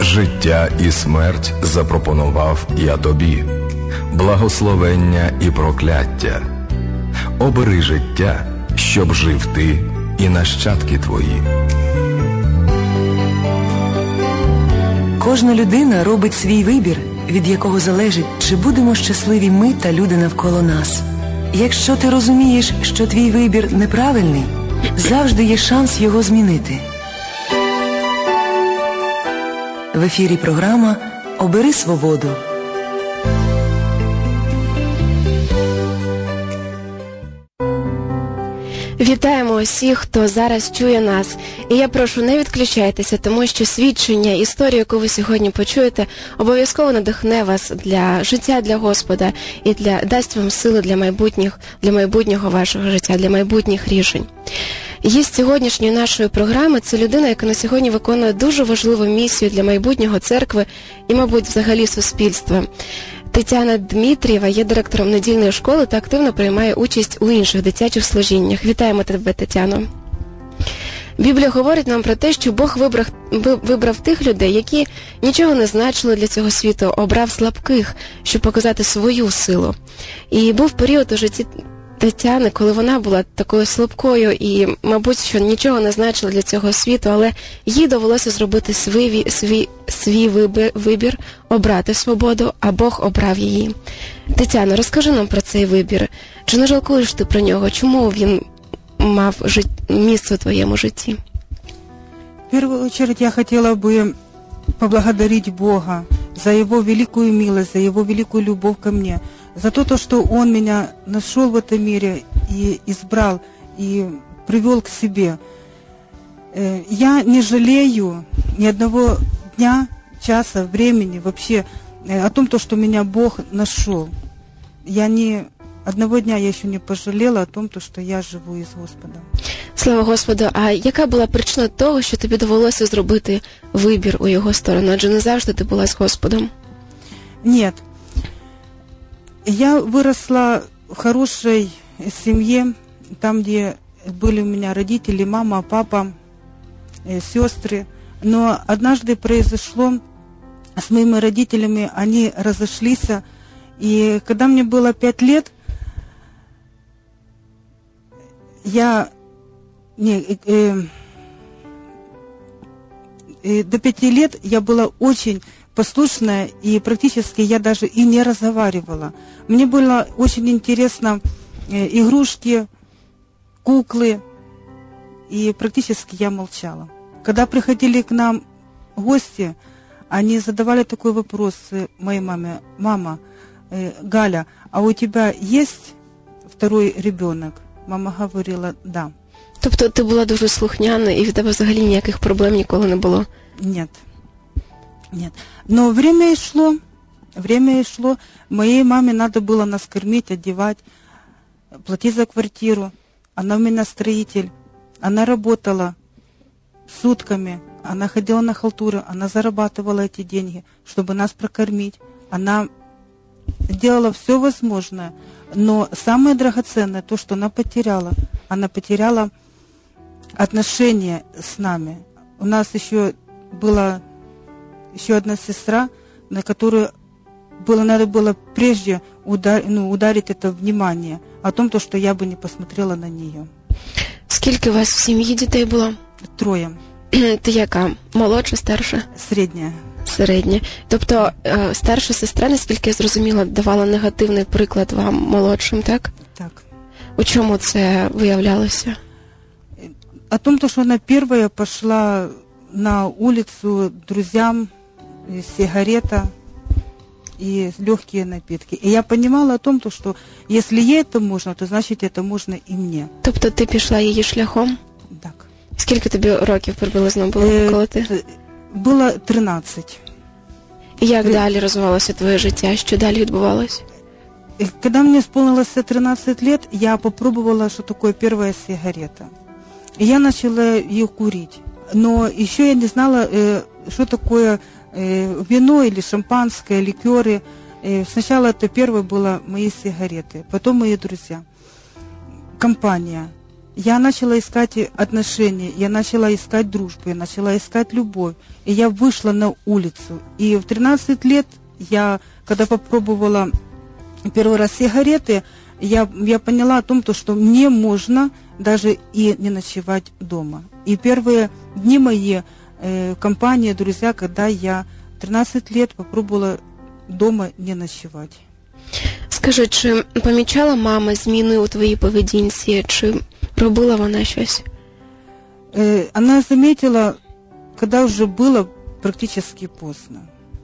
Життя і смерть запропонував я тобі, благословення і прокляття. Обери життя, щоб жив ти і нащадки твої. Кожна людина робить свій вибір, від якого залежить, чи будемо щасливі ми та люди навколо нас. Якщо ти розумієш, що твій вибір неправильний, завжди є шанс його змінити. В ефірі програма «Обери свободу». Вітаємо усіх, хто зараз чує нас. І я прошу, не відключайтеся, тому що свідчення, історію, яку ви сьогодні почуєте, обов'язково надихне вас для життя для Господа і дасть вам сили для майбутнього вашого життя, для майбутніх рішень. Гість сьогоднішньої нашої програми – це людина, яка на сьогодні виконує дуже важливу місію для майбутнього церкви і, мабуть, взагалі суспільства. Тетяна Дмитрієва є директором недільної школи та активно приймає участь у інших дитячих служіннях. Вітаємо тебе, Тетяно. Біблія говорить нам про те, що Бог вибрав тих людей, які нічого не значили для цього світу, обрав слабких, щоб показати свою силу. І був період у житті Тетяни, коли вона була такою слабкою і, мабуть, що нічого не значило для цього світу, але їй довелося зробити свій вибір, обрати свободу, а Бог обрав її. Тетяно, розкажи нам про цей вибір. Чи не жалкуєш ти про нього? Чому він мав місце у твоєму житті? В первую очередь я хотела бы поблагодарить Бога за Его великую милость, за Его великую любовь ко мне, за то, что Он меня нашел в этом мире и избрал, и привел к себе. Я не жалею ни одного дня, часа, времени вообще о том, что меня Бог нашел. Я ни одного дня я еще не пожалела о том, что я живу із Господом. Слава Господу! А яка була причина того, що тобі довелося зробити вибір у Його сторону? Адже не завжди ти була з Господом. Нет. Я выросла в хорошей семье, там, где были у меня родители, мама, папа, сестры. Но однажды произошло с моими родителями, они разошлись, и когда мне было 5 лет, до 5 лет я была очень послушная, и практически я даже и не разговаривала. Мне было очень интересно игрушки, куклы, и практически я молчала. Когда приходили к нам гости, они задавали такой вопрос моей маме: «Мама, Галя, а у тебя есть второй ребенок?» Мама говорила: «Да». Тобто ти була дуже слухняна, і від тебе взагалі ніяких проблем ніколи не було? Нет. Но время шло. Моей маме надо было нас кормить, одевать, платить за квартиру. Она у меня строитель. Она работала сутками. Она ходила на халтуры. Она зарабатывала эти деньги, чтобы нас прокормить. Она делала все возможное. Но самое драгоценное, то, что она потеряла отношения с нами. У нас еще была одна сестра, на которую надо было прежде ударить это внимание о том, что я бы не посмотрела на нее. Скільки у вас в сім'ї дітей було? 3. Ти яка? Молодша, старша? Середня. Середня. Тобто старша сестра, наскільки я зрозуміла, давала негативний приклад вам, молодшим, так? Так. У чому це виявлялося? О том, что она первая пошла на улицу друзьям, сигарета и легкие напитки. И я понимала о том, что если ей это можно, то значит это можно и мне. Тобто ти пішла її шляхом? Так. Скільки тобі років приблизно було, коли ти? Було 13. І як далі розвивалося твоє життя? Що далі відбувалося? Когда мне исполнилось 13 лет, я попробовала, что такое первая сигарета. И я начала ее курить. Но еще я не знала, что такое вино или шампанское, ликеры. Сначала это первое было мои сигареты, потом мои друзья. Компания. я начала искать отношения, я начала искать дружбу, я начала искать любовь. И я вышла на улицу. И в 13 лет я, когда попробовала первый раз сигареты, я поняла о том, что мне можно даже и не ночевать дома. И первые дни мои, компания, друзья, когда я 13 лет попробовала дома не ночевать. Скажи, чи помічала мама зміни у твоїй поведінці, чи робила вона щось? Она заметила, когда уже было практически поздно.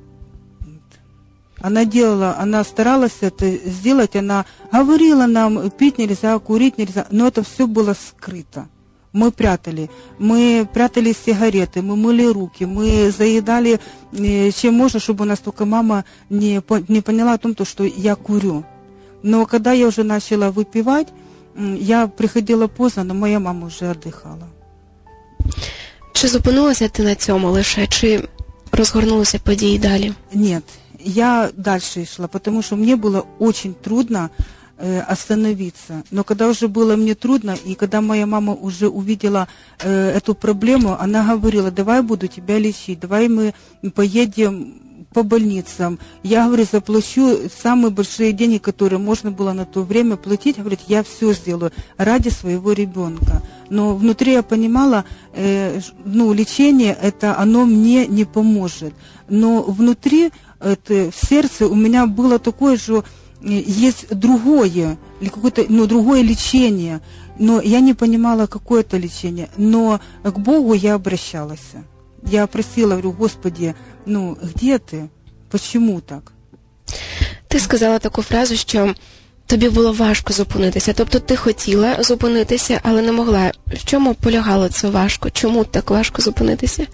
Она старалась это сделать, она говорила нам, пить нельзя, курить нельзя, но это все было скрыто. Мы прятали сигареты, мы мыли руки, мы заедали чем можно, чтобы у нас только мама не поняла о том, что я курю. Но когда я уже начала выпивать, я приходила поздно, но моя мама уже отдыхала. Чи зупинилася ти на цьому лише, чи розгорнулися події далі? Нет, я дальше шла, потому что мне было очень трудно остановиться. Но когда уже было мне трудно, и когда моя мама уже увидела эту проблему, она говорила: давай буду тебя лечить, давай мы поедем по больницам. Я, говорю, заплачу самые большие деньги, которые можно было на то время платить. Говорит, я все сделаю ради своего ребенка. Но внутри я понимала, лечение это, оно мне не поможет. Но внутри, в сердце у меня было такое же, есть другое, или какое-то, другое лечение. Но я не понимала, какое это лечение. Но к Богу я обращалась. Я просила, говорю: Господи, где ты? Почему так? Ти сказала таку фразу, що тобі було важко зупинитися. Тобто ти хотіла зупинитися, але не могла. В чому полягало це важко? Чому так важко зупинитися?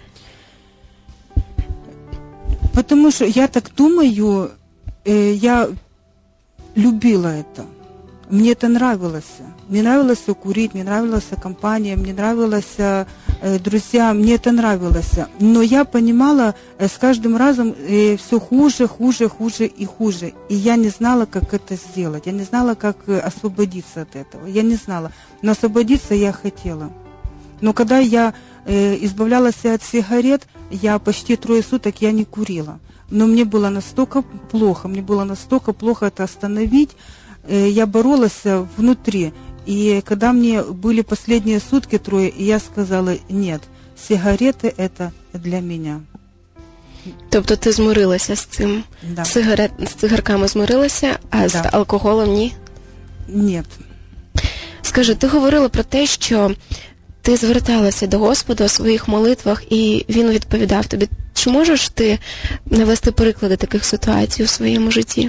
Потому что я так думаю, я любила это. Мне это нравилось. Мне нравилось курить, мне нравилась компания, мне нравилось друзья, мне это нравилось. Но я понимала, с каждым разом все хуже, хуже, хуже и хуже. И я не знала, как это сделать. Я не знала, как освободиться от этого. Я не знала. Но освободиться я хотела. Но когда я избавлялась от сигарет, я почти 3 суток я не курила. Но мне было настолько плохо это остановить. Я боролась внутри. И когда мне были последние сутки 3, я сказала: нет, сигареты это для меня. Тобто ти змирилася з цим? Да. З цигарками змирилася, а з алкоголем ні? Нет. Скажи, ти говорила про те, що ти зверталася до Господа у своїх молитвах, і Він відповідав тобі. Чи можеш ти навести приклади таких ситуацій у своєму житті?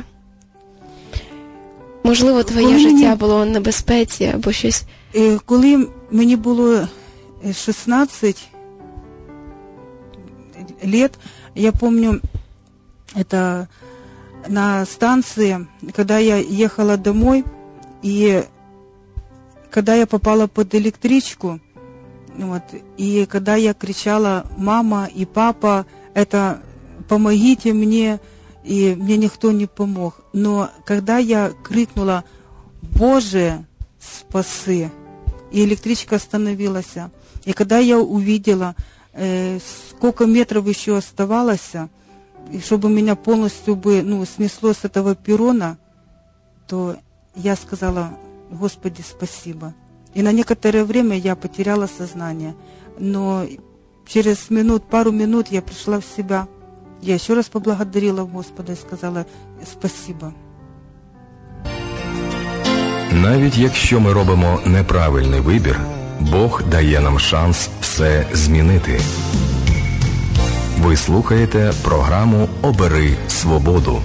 Можливо, твоє життя було в небезпеці або щось? Коли мені було 16 лет, я помню, это на станции, когда я ехала домой, и когда я попала под электричку, и когда я кричала: мама и папа, это помогите мне, и мне никто не помог. Но когда я крикнула: Боже, спаси, и электричка остановилась, и когда я увидела, сколько метров еще оставалось, и чтобы меня полностью снесло с этого перрона, то я сказала: Господи, спасибо. И на некоторое время я потеряла сознание. Но через пару минут я пришла в себя. Я еще раз поблагодарила Господа и сказала: спасибо. Навіть якщо ми робимо неправильний вибір, Бог дає нам шанс все змінити. Ви слухаєте програму «Обери свободу».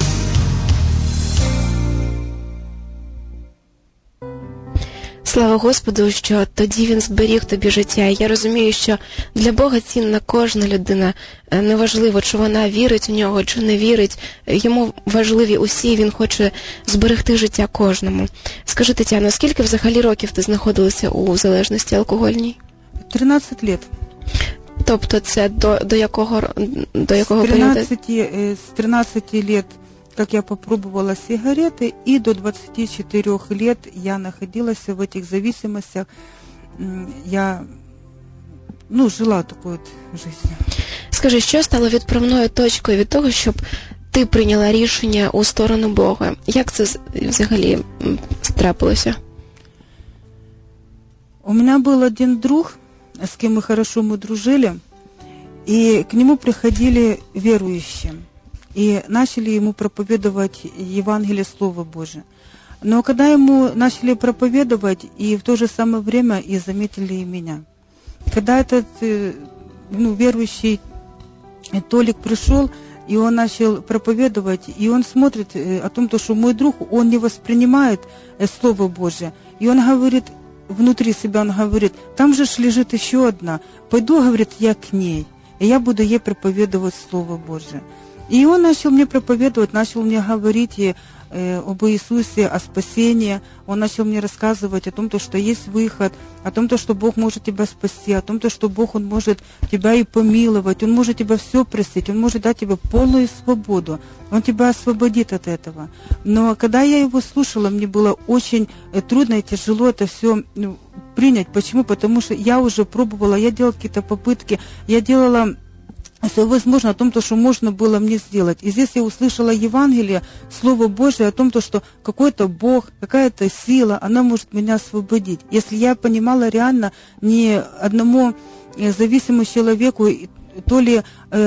Слава Господу, що тоді Він зберіг тобі життя. Я розумію, що для Бога цінна кожна людина. Неважливо, чи вона вірить у нього, чи не вірить. Йому важливі усі, він хоче зберегти життя кожному. Скажи, Тетяно, скільки взагалі років ти знаходилася у залежності алкогольній? 13 років. Тобто це до якого періоду? С 13 лет, как я попробовала сигареты, и до 24 лет я находилась в этих зависимостях. Я жила такою життю. Скажи, що стало відправною точкою від того, щоб ти прийняла рішення у сторону Бога? Як це взагалі трапилося? У меня был один друг, с кем мы хорошо дружили, и к нему приходили верующие, и начали ему проповедовать Евангелие Слова Божие. Но когда ему начали проповедовать, и в то же самое время и заметили и меня. Когда этот верующий Толик пришел, и он начал проповедовать, и он смотрит о том, что мой друг, он не воспринимает Слово Божие. И он говорит, внутри себя он говорит, там же лежит еще одна, пойду, говорит, я к ней, и я буду ей проповедовать Слово Божие. И он начал мне проповедовать, начал мне говорить об Иисусе, о спасении. Он начал мне рассказывать о том, что есть выход, о том, что Бог может тебя спасти, о том, что Бог, Он может тебя и помиловать, Он может тебя все простить, Он может дать тебе полную свободу, Он тебя освободит от этого. Но когда я его слушала, мне было очень трудно и тяжело это все принять. Почему? Потому что я уже пробовала, я делала какие-то попытки, я делала все возможно о том, что можно было мне сделать. И здесь я услышала Евангелие, Слово Божие о том, что какой-то Бог, какая-то сила, она может меня освободить. Если я понимала реально не одному зависимому человеку, то ли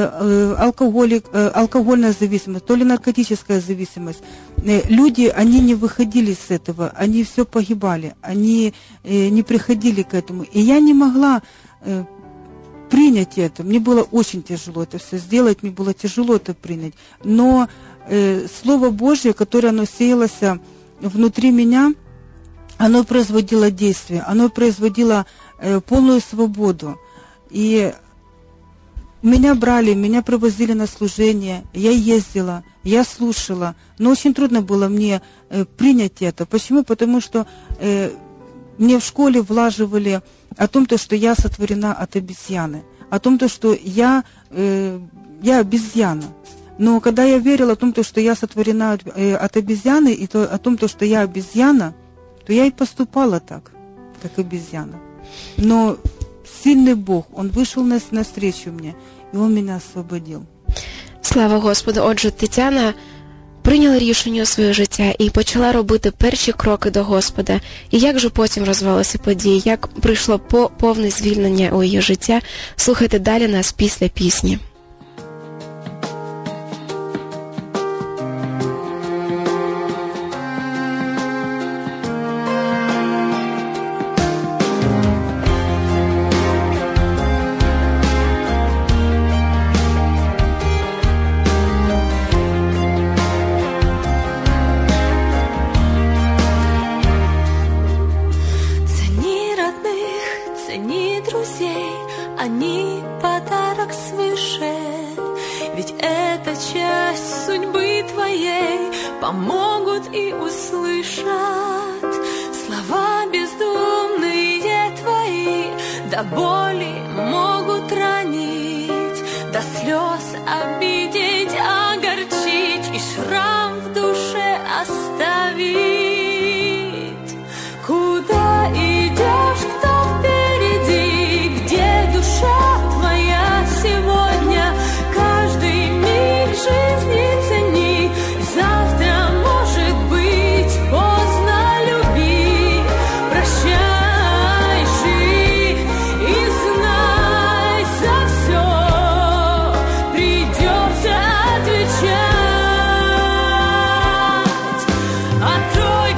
алкогольная зависимость, то ли наркотическая зависимость, люди, они не выходили с этого, они все погибали, они не приходили к этому. И я не могла принять это. Мне было очень тяжело это все сделать, мне было тяжело это принять. Но Слово Божье, которое оно сеялось внутри меня, оно производило действие, оно производило полную свободу. И меня брали, меня привозили на служение, я ездила, я слушала. Но очень трудно было мне принять это. Почему? Потому что мне в школе влаживали о том, что я сотворена от обезьяны, о том, что я обезьяна. Но когда я верила о том, что я сотворена от обезьяны, и о том, что я обезьяна, то я и поступала так, как обезьяна. Но сильный Бог, Он вышел навстречу мне, и Он меня освободил. Слава Господу! Отже, Тетяна прийняла рішення у своє життя і почала робити перші кроки до Господа. І як же потім розвивалися події, як прийшло повне звільнення у її життя, слухайте далі нас після пісні. Помогут и услышат слова бездумные твои, до боли могут ранить, до слез обидеть, огорчить и шрам в душе оставить. Куда идешь, кто впереди, где душа твоя сегодня, каждый миг жизни цени, завтра может быть поздно, люби, прощай, живи и знай, за все придется отвечать. Открой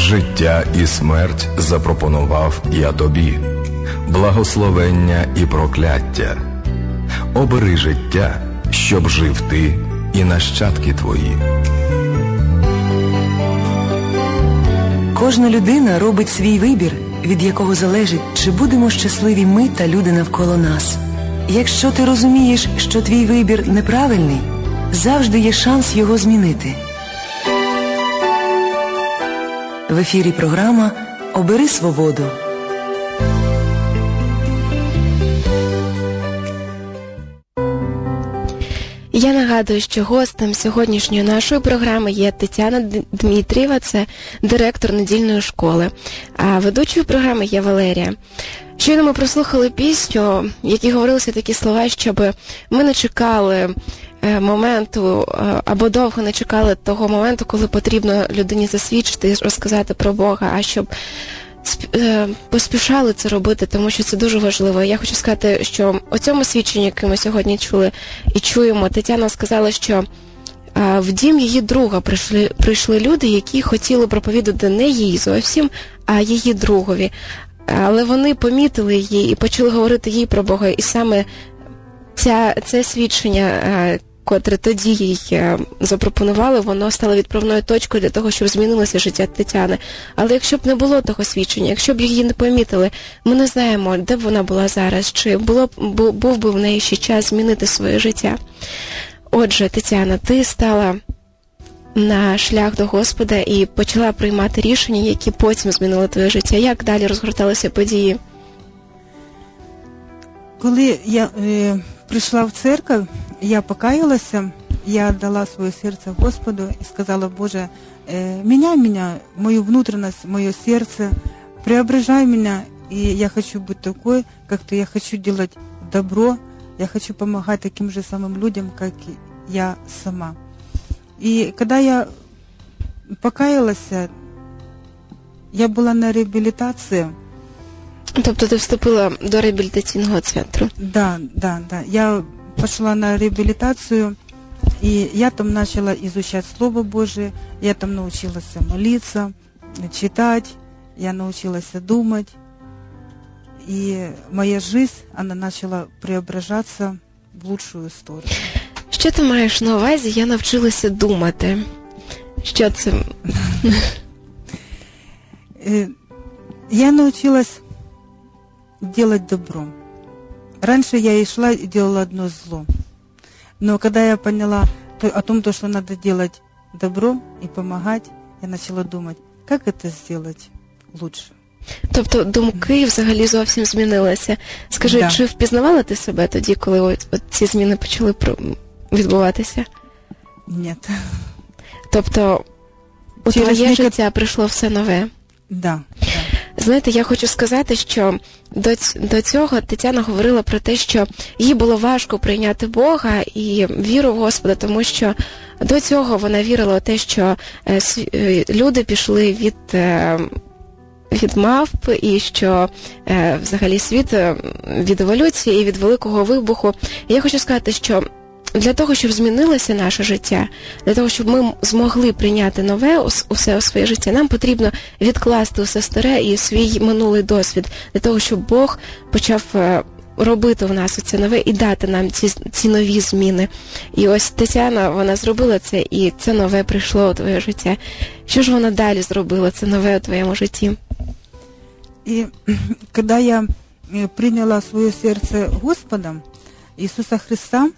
Життя і смерть запропонував я тобі, благословення і прокляття. Обери життя, щоб жив ти і нащадки твої. Кожна людина робить свій вибір, від якого залежить, чи будемо щасливі ми та люди навколо нас. Якщо ти розумієш, що твій вибір неправильний, завжди є шанс його змінити. В ефірі програма «Обери свободу». Я нагадую, що гостем сьогоднішньої нашої програми є Тетяна Дмитрієва, це директор недільної школи, а ведучою програми є Валерія. Щойно ми прослухали пісню, в якій говорилися такі слова, щоб ми не чекали моменту, або довго не чекали того моменту, коли потрібно людині засвідчити і розказати про Бога, а щоб поспішали це робити, тому що це дуже важливо. Я хочу сказати, що у цьому свідченні, яке ми сьогодні чули і чуємо, Тетяна сказала, що в дім її друга прийшли люди, які хотіли проповідати не їй зовсім, а її другові. Але вони помітили її і почали говорити їй про Бога. І саме це свідчення, котре тоді їй запропонували, воно стало відправною точкою для того, щоб змінилося життя Тетяни. Але якщо б не було того свідчення, якщо б її не помітили, ми не знаємо, де б вона була зараз, чи був би в неї ще час змінити своє життя. Отже, Тетяна, ти стала на шлях до Господа і почала приймати рішення, які потім змінили твоє життя. Як далі розгорталися події? Коли я прийшла в церковь, я покаялася, я дала своє серце Господу і сказала: Боже, меняй меня, мою внутренность, мое сердце, преображай меня, и я хочу быть такой, как ты, я хочу делать добро, я хочу помогать таким же самым людям, как и я сама. И когда я покаялась, я була на реабілітації. Тобто ти вступила до реабілітаційного центру? Да. Я пошла на реабилитацию, и я там начала изучать Слово Божие, я там научилась молиться, читать, я научилась думать, и моя жизнь, она начала преображаться в лучшую сторону. Що ти маєш на увазі? Я навчилася думати. Що це? Я научилась делать добро. Раньше я и шла и делала одно зло. Но когда я поняла о том, что надо делать добро и помогать, я начала думать, как это сделать лучше. Тобто думки взагалі зовсім змінилися. Скажи, Да. чи впізнавала ти себе тоді, коли от ці зміни почали відбуватися? Нет. Тобто у Через твоє життя прийшло все нове? Да. Знаєте, я хочу сказати, що до цього Тетяна говорила про те, що їй було важко прийняти Бога і віру в Господа, тому що до цього вона вірила в те, що люди пішли від мавп, і що взагалі світ від еволюції і від Великого вибуху. І я хочу сказати, що для того, щоб змінилося наше життя, для того, щоб ми змогли прийняти нове усе у своє життя, нам потрібно відкласти усе старе і свій минулий досвід, для того, щоб Бог почав робити в нас це нове і дати нам ці нові зміни. І ось Тетяна, вона зробила це, і це нове прийшло у твоє життя. Що ж вона далі зробила, це нове у твоєму житті? И когда я приняла свое сердце Господом, Иисуса Христа,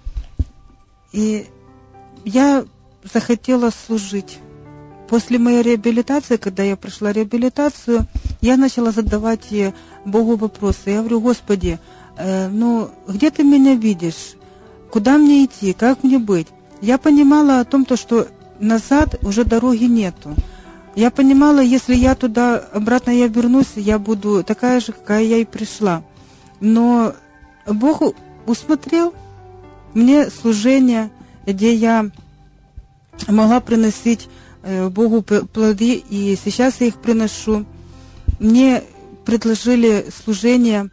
и я захотела служить. После моей реабилитации, когда я прошла реабилитацию, я начала задавать Богу вопросы. Я говорю: Господи, где ты меня видишь? Куда мне идти? Как мне быть? Я понимала о том, что назад уже дороги нету. Я понимала, если я туда обратно я вернусь, я буду такая же, какая я и пришла. Но Бог усмотрел мне служение, где я могла приносить Богу плоды, и сейчас я их приношу. Мне предложили служение,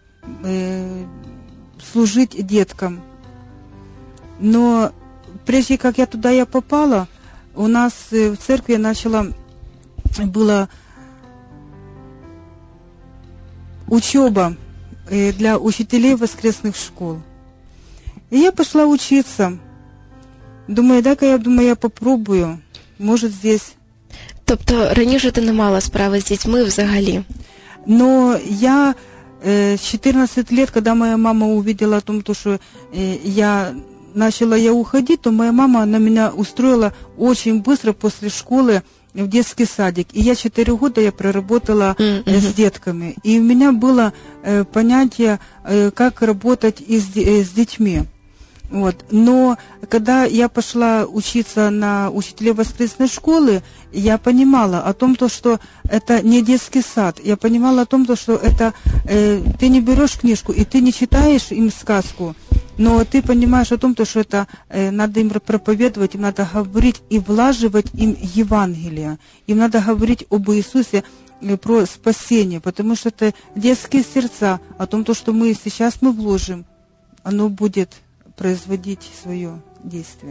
служить деткам. Но прежде как я туда попала, у нас в церкви я начала было учеба для учителей воскресных школ. И я пошла учиться. Думаю, я попробую. Может, здесь. Тобто раніше ти не мала справи з дітьми взагалі? Но я с 14 лет, когда моя мама увидела о том, что я начала уходить, то моя мама на меня устроила очень быстро после школы в детский садик. И я 4 года я проработала с детками. И у меня было понятие, как работать с детьми. Вот. Но когда я пошла учиться на учителя воскресной школы, я понимала о том, что это не детский сад. Я понимала о том, что это ты не берешь книжку и ты не читаешь им сказку, но ты понимаешь о том, что это надо им проповедовать, им надо говорить и влаживать им Евангелие. Им надо говорить об Иисусе, про спасение, потому что это детские сердца, о том, что мы сейчас вложим, оно будет производить своє дійство.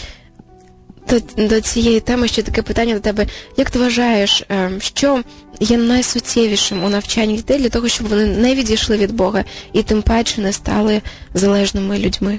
До цієї теми ще таке питання до тебе. Як ти вважаєш, що є найсуттєвішим у навчанні дітей для того, щоб вони не відійшли від Бога і тим паче не стали залежними людьми?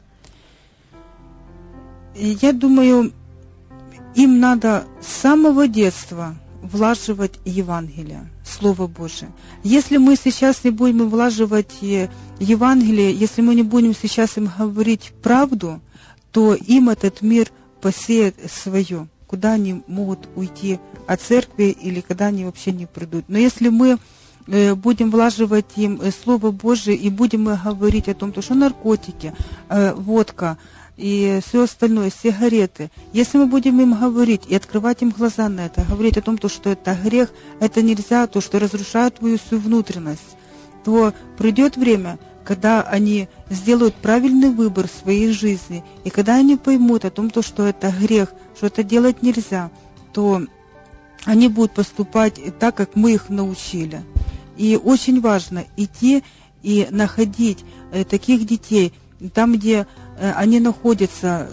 Я думаю, им надо с самого детства влаживать Евангелие, Слово Божие. Если мы сейчас не будем влаживать Евангелие, если мы не будем сейчас им говорить правду, то им этот мир посеет свое, куда они могут уйти от церкви или когда они вообще не придут. Но если мы будем влаживать им Слово Божие и будем говорить о том, что наркотики, водка и все остальное, сигареты, если мы будем им говорить и открывать им глаза на это, говорить о том, что это грех, это нельзя, то, что разрушает твою всю внутренность, то придет время, когда они сделают правильный выбор в своей жизни, и когда они поймут о том, что это грех, что это делать нельзя, то они будут поступать так, как мы их научили. И очень важно идти и находить таких детей там, где они находятся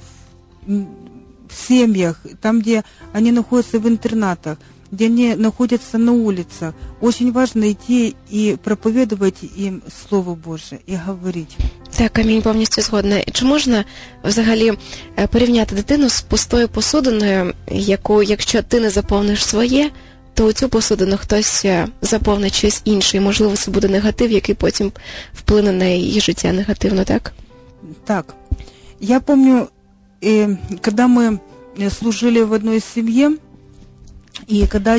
в семьях, там, где они находятся в интернатах, где они находятся на улицах. Очень важно идти и проповедовать им Слово Божие і говорити. Так, амінь, повністю згодна. Чи можна взагалі порівняти дитину з пустою посудиною, яку, якщо ти не заповниш своє, то у цю посудину хтось заповнить щось інше, і, можливо, це буде негатив, який потім вплине на її життя негативно, так? Так. Я помню, когда мы служили в одной семье, и когда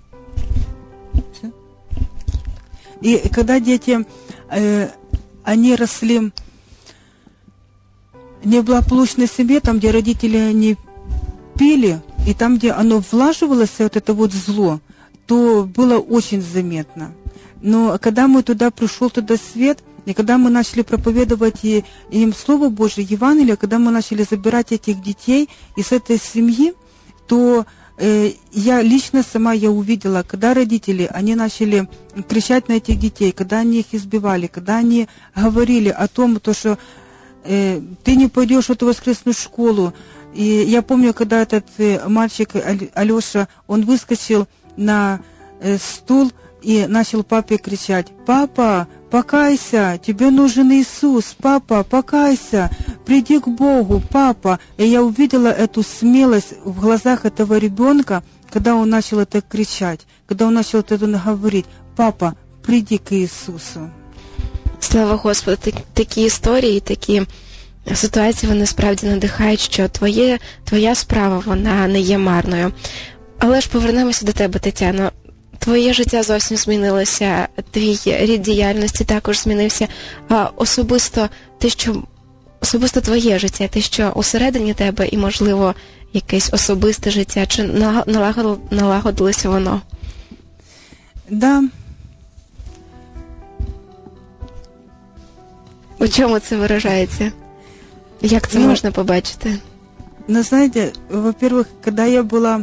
дети, они росли в неблагополучной семье, там, где родители не пили, и там, где оно влаживалось, вот это вот зло, то было очень заметно. Но когда пришел туда свет, и когда мы начали проповедовать им Слово Божие, Евангелие, когда мы начали забирать этих детей из этой семьи, то я лично сама увидела, когда родители, они начали кричать на этих детей, когда они их избивали, когда они говорили о том, что ты не пойдешь в эту воскресную школу. И я помню, когда этот мальчик Алеша, он выскочил на стул и начал папе кричать: «Папа, покайся, тебе нужен Иисус, папа, покайся, приди к Богу, папа». И я увидела эту смелость в глазах этого ребенка, когда он начал это кричать, когда он начал это говорить: «Папа, приди к Иисусу». Слава Господу, такі історії, такі ситуації, вони справді надихають, що твоя справа, вона не є марною. Але ж повернемося до тебе, Тетяно. Твоє життя зовсім змінилося, твій рід діяльності також змінився, а особисто твоє життя, те, що усередині тебе і, можливо, якесь особисте життя, чи налагодилося воно? Да. У чому це виражається? Як це можна побачити? Ну, знаете, во-первых, когда я была,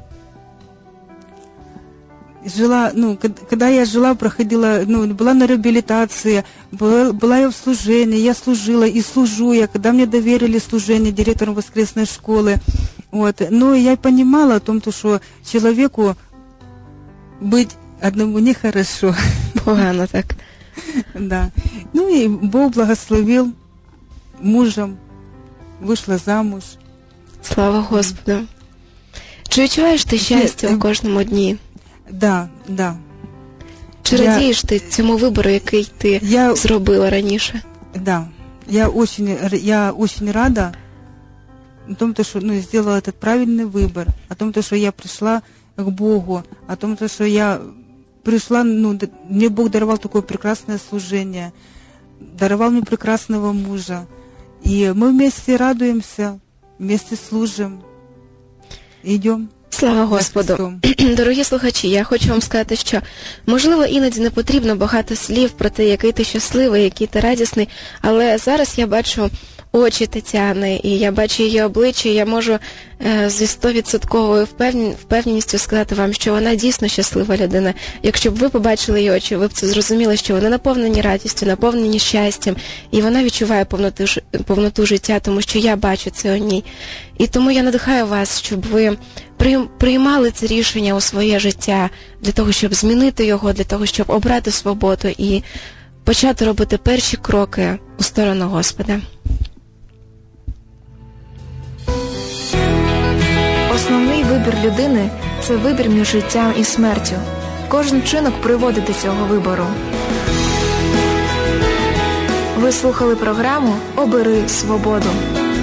проходила, была на реабилитации, была я в служении, я служила и служу я, когда мне доверили служение директором воскресной школы, вот, но я понимала о том, что человеку быть одному нехорошо, Погано так. Да. Ну и Бог благословил мужем, вышла замуж. Слава Господу. Чи відчуваєш ти щастя у кожному дні? Да, да. Чи радієш ти цьому вибору, який ти зробила раніше? Да. Я очень рада о том, что сделала этот правильный выбор, о том, что я пришла к Богу, о том, что я пришла, мне Бог даровал такое прекрасное служение, даровал мне прекрасного мужа. И мы вместе радуемся, вместе служим, идем. Слава Господу. Дорогі слухачі, я хочу вам сказати, що, можливо, іноді не потрібно багато слів про те, який ти щасливий, який ти радісний, але зараз я бачу очі Тетяни, і я бачу її обличчя, і я можу зі 100% впевненістю сказати вам, що вона дійсно щаслива людина. Якщо б ви побачили її очі, ви б це зрозуміли, що вони наповнені радістю, наповнені щастям, і вона відчуває повноту життя, тому що я бачу це у ній. І тому я надихаю вас, щоб ви приймали це рішення у своє життя для того, щоб змінити його, для того, щоб обрати свободу і почати робити перші кроки у сторону Господа. Основний вибір людини – це вибір між життям і смертю. Кожен вчинок приводить до цього вибору. Ви слухали програму «Обери свободу».